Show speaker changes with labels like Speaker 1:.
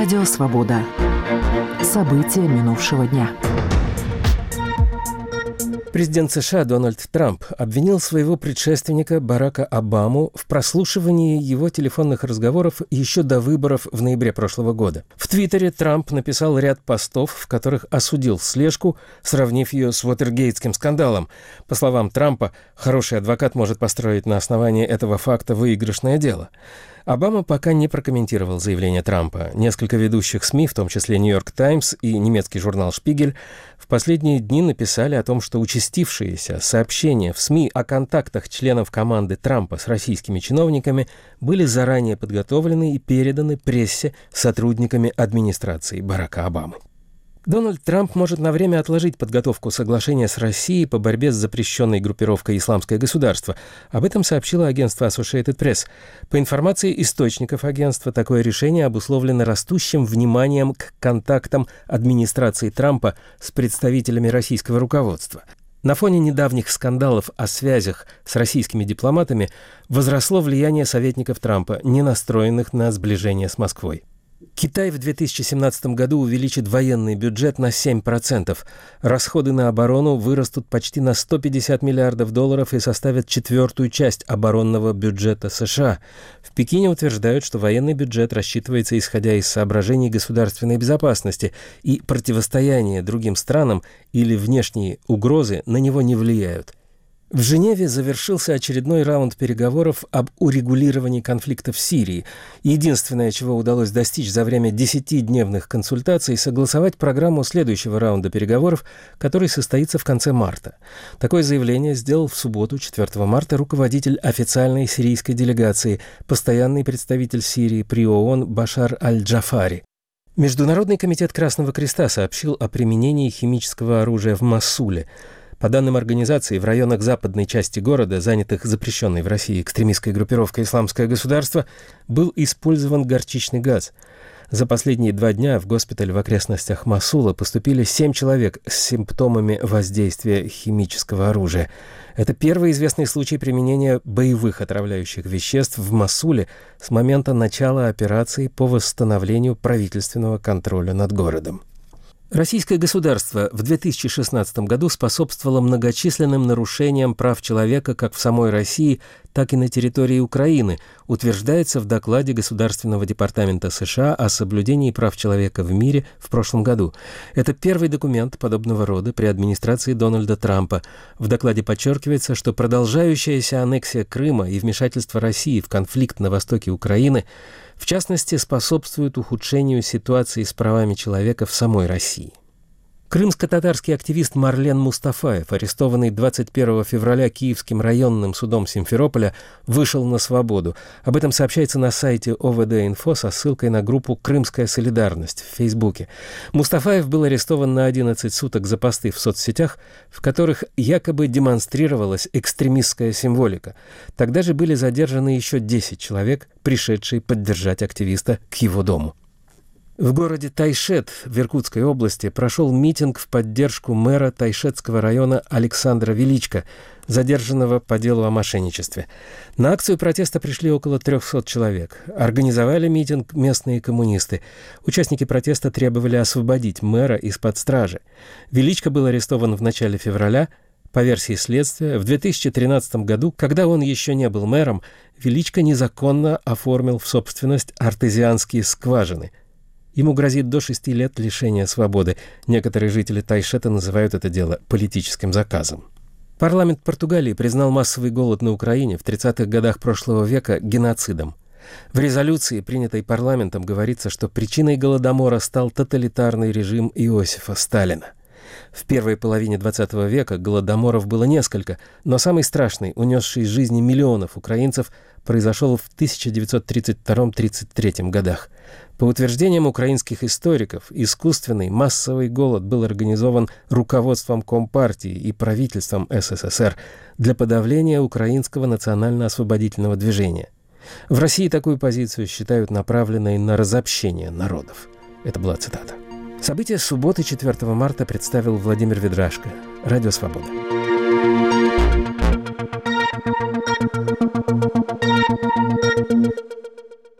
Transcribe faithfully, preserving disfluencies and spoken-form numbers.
Speaker 1: Радио «Свобода». События минувшего дня.
Speaker 2: Президент США Дональд Трамп обвинил своего предшественника Барака Обаму в прослушивании его телефонных разговоров еще до выборов в ноябре прошлого года. В Твиттере Трамп написал ряд постов, в которых осудил слежку, сравнив ее с Уотергейтским скандалом. По словам Трампа, хороший адвокат может построить на основании этого факта выигрышное дело. Обама пока не прокомментировал заявление Трампа. Несколько ведущих СМИ, в том числе «Нью-Йорк Таймс» и немецкий журнал «Шпигель», в последние дни написали о том, что участившиеся сообщения в СМИ о контактах членов команды Трампа с российскими чиновниками были заранее подготовлены и переданы прессе сотрудниками администрации Барака Обамы. Дональд Трамп может на время отложить подготовку соглашения с Россией по борьбе с запрещенной группировкой «Исламское государство». Об этом сообщило агентство Associated Press. По информации источников агентства, такое решение обусловлено растущим вниманием к контактам администрации Трампа с представителями российского руководства. На фоне недавних скандалов о связях с российскими дипломатами возросло влияние советников Трампа, не настроенных на сближение с Москвой. Китай в две тысячи семнадцатом году увеличит военный бюджет на семь процентов. Расходы на оборону вырастут почти на сто пятьдесят миллиардов долларов и составят четвертую часть оборонного бюджета США. В Пекине утверждают, что военный бюджет рассчитывается исходя из соображений государственной безопасности, и противостояние другим странам или внешние угрозы на него не влияют. В Женеве завершился очередной раунд переговоров об урегулировании конфликта в Сирии. Единственное, чего удалось достичь за время десятидневных консультаций, согласовать программу следующего раунда переговоров, который состоится в конце марта. Такое заявление сделал в субботу, четвёртого марта, руководитель официальной сирийской делегации, постоянный представитель Сирии при ООН Башар аль-Джафари. Международный комитет Красного Креста сообщил о применении химического оружия в Мосуле. По данным организации, в районах западной части города, занятых запрещенной в России экстремистской группировкой «Исламское государство», был использован горчичный газ. За последние два дня в госпиталь в окрестностях Мосула поступили семь человек с симптомами воздействия химического оружия. Это первый известный случай применения боевых отравляющих веществ в Мосуле с момента начала операции по восстановлению правительственного контроля над городом. Российское государство в две тысячи шестнадцатом году способствовало многочисленным нарушениям прав человека как в самой России, так и на территории Украины, утверждается в докладе Государственного департамента США о соблюдении прав человека в мире в прошлом году. Это первый документ подобного рода при администрации Дональда Трампа. В докладе подчеркивается, что продолжающаяся аннексия Крыма и вмешательство России в конфликт на востоке Украины в частности, способствует ухудшению ситуации с правами человека в самой России. Крымско-татарский активист Марлен Мустафаев, арестованный двадцать первого февраля Киевским районным судом Симферополя, вышел на свободу. Об этом сообщается на сайте о вэ дэ-инфо со ссылкой на группу «Крымская солидарность» в Фейсбуке. Мустафаев был арестован на одиннадцать суток за посты в соцсетях, в которых якобы демонстрировалась экстремистская символика. Тогда же были задержаны еще десять человек, пришедшие поддержать активиста к его дому. В городе Тайшет в Иркутской области прошел митинг в поддержку мэра Тайшетского района Александра Величко, задержанного по делу о мошенничестве. На акцию протеста пришли около трехсот человек. Организовали митинг местные коммунисты. Участники протеста требовали освободить мэра из-под стражи. Величко был арестован в начале февраля. По версии следствия, в две тысячи тринадцатом году, когда он еще не был мэром, Величко незаконно оформил в собственность артезианские скважины. Ему грозит до шести лет лишения свободы. Некоторые жители Тайшета называют это дело политическим заказом. Парламент Португалии признал массовый голод на Украине в тридцатых годах прошлого века геноцидом. В резолюции, принятой парламентом, говорится, что причиной голодомора стал тоталитарный режим Иосифа Сталина. В первой половине двадцатого века голодоморов было несколько, но самый страшный, унесший жизни миллионов украинцев, произошел в тысяча девятьсот тридцать втором — тридцать третьем годах. По утверждениям украинских историков, искусственный массовый голод был организован руководством Компартии и правительством эс эс эс эр для подавления украинского национально-освободительного движения. В России такую позицию считают направленной на разобщение народов. Это была цитата. События субботы четвёртого марта представил Владимир Ведрашко. Радио «Свобода».